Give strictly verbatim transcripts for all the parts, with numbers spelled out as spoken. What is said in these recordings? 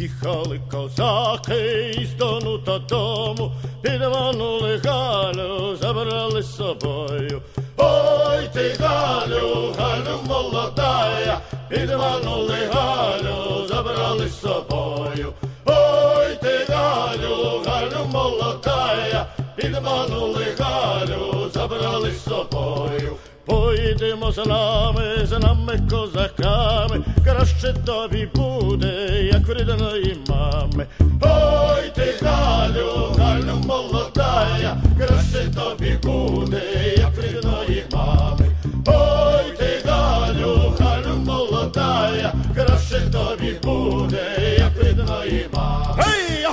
Їхали козаки із Дону додому, підманули Галю, забрали з собою. Ой ти, Галю, Галю молодая, підманули Галю, забрали з собою. Ой ти, Галю, Галю молодая, підманули Галю, забрали з собою. Поїдемо з нами, з нами козаками, краще тобі буде, як в рідної мами. Ой ти, Галю, Галю молодая, краще тобі буде, як в рідної мами. Ой ти, Галю, Галю молодая, краще тобі буде, як в рідної мами. Гей-я!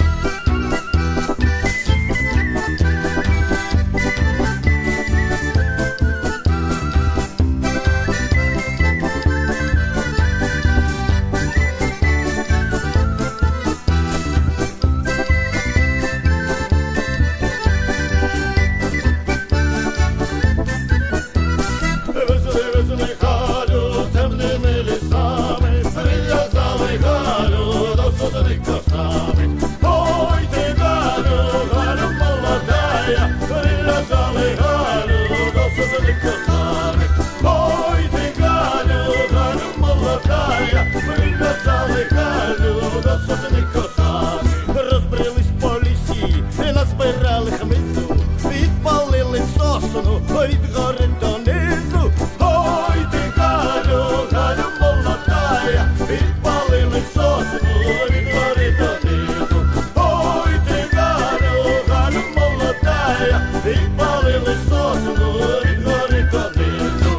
Розбрились по лісі, назбирали хмизу, відпалили сосну від гори донизу. Ой ти, Галю, Галю молодая, відпалили сосну від гори донизу. Ой ти, Галю, Галю молодая, відпалили сосну від гори донизу.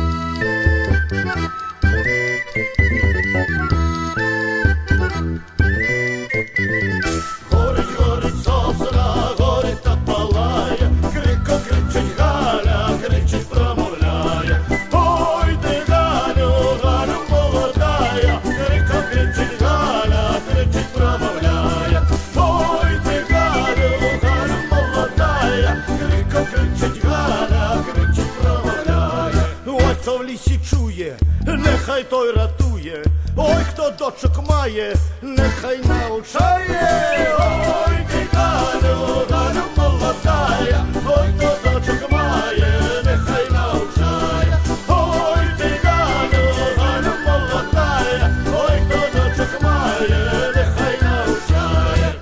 Горить, горить сосна, горить та палає, криком кричить Галя, кричить, промовляє. Ой ти, Галю, Галю молодая, криком кричить Галя, кричить, промовляє. Ой ти, Галю, Галю молодая, криком кричить Галя, кричить, промовляє. Ой, хто в лісі чує, нехай той ратує. Ой, хто дочок має, нехай навчає. Ой ти, Галю, Галю молодая, ой, хто дочок має, нехай навчає. Ой ти, Галю, Галю молодая, ой, хто дочок має, нехай навчає.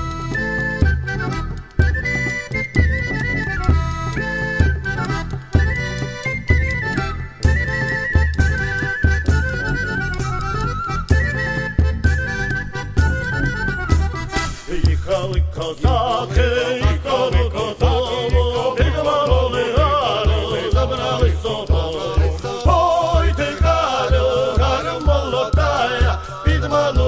Їхали козаки із Дону додому, підманули Галю, забрали з собою. Ой ти, Галю, Галю молодая, підманули